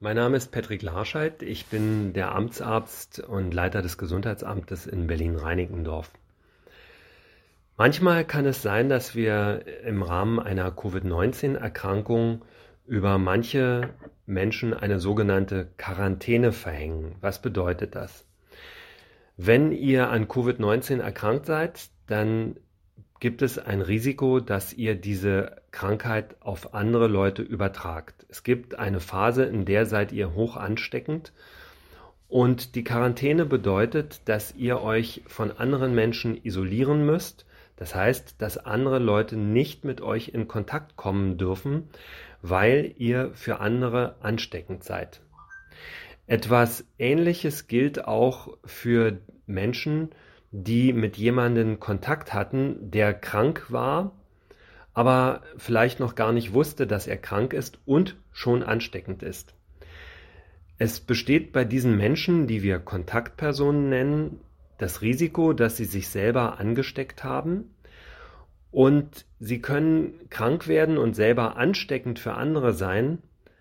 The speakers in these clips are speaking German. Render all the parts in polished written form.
Mein Name ist Patrick Larscheid. Ich bin der Amtsarzt und Leiter des Gesundheitsamtes in Berlin-Reinickendorf. Manchmal kann es sein, dass wir im Rahmen einer Covid-19-Erkrankung über manche Menschen eine sogenannte Quarantäne verhängen. Was bedeutet das? Wenn ihr an Covid-19 erkrankt seid, dann gibt es ein Risiko, dass ihr diese Krankheit auf andere Leute übertragt. Es gibt eine Phase, in der seid ihr hoch ansteckend, und die Quarantäne bedeutet, dass ihr euch von anderen Menschen isolieren müsst. Das heißt, dass andere Leute nicht mit euch in Kontakt kommen dürfen, weil ihr für andere ansteckend seid. Etwas Ähnliches gilt auch für Menschen, die mit jemandem Kontakt hatten, der krank war, aber vielleicht noch gar nicht wusste, dass er krank ist und schon ansteckend ist. Es besteht bei diesen Menschen, die wir Kontaktpersonen nennen, das Risiko, dass sie sich selber angesteckt haben, und sie können krank werden und selber ansteckend für andere sein,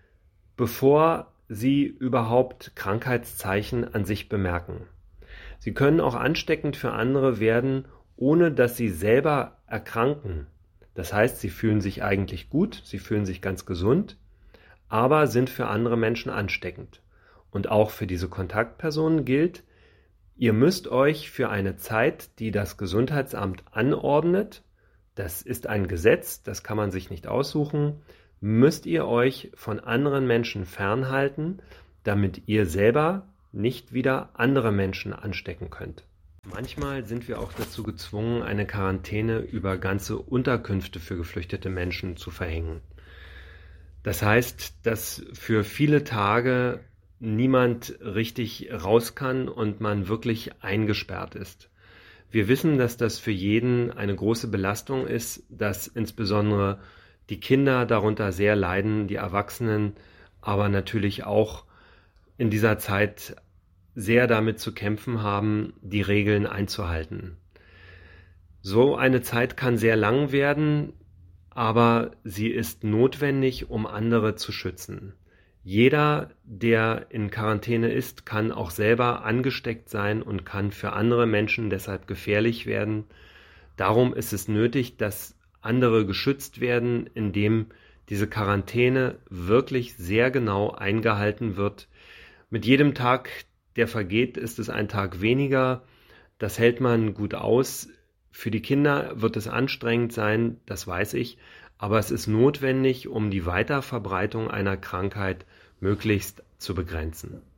bevor sie überhaupt Krankheitszeichen an sich bemerken. Sie können auch ansteckend für andere werden, ohne dass sie selber erkranken. Das heißt, sie fühlen sich eigentlich gut, sie fühlen sich ganz gesund, aber sind für andere Menschen ansteckend. Und auch für diese Kontaktpersonen gilt, ihr müsst euch für eine Zeit, die das Gesundheitsamt anordnet, das ist ein Gesetz, das kann man sich nicht aussuchen, müsst ihr euch von anderen Menschen fernhalten, damit ihr selber nicht wieder andere Menschen anstecken könnt. Manchmal sind wir auch dazu gezwungen, eine Quarantäne über ganze Unterkünfte für geflüchtete Menschen zu verhängen. Das heißt, dass für viele Tage niemand richtig raus kann und man wirklich eingesperrt ist. Wir wissen, dass das für jeden eine große Belastung ist, dass insbesondere die Kinder darunter sehr leiden, die Erwachsenen aber natürlich auch in dieser Zeit sehr damit zu kämpfen haben, die Regeln einzuhalten. So eine Zeit kann sehr lang werden, aber sie ist notwendig, um andere zu schützen. Jeder, der in Quarantäne ist, kann auch selber angesteckt sein und kann für andere Menschen deshalb gefährlich werden. Darum ist es nötig, dass andere geschützt werden, indem diese Quarantäne wirklich sehr genau eingehalten wird. Mit jedem Tag, der vergeht, ist es ein Tag weniger. Das hält man gut aus. Für die Kinder wird es anstrengend sein, das weiß ich, aber es ist notwendig, um die Weiterverbreitung einer Krankheit möglichst zu begrenzen.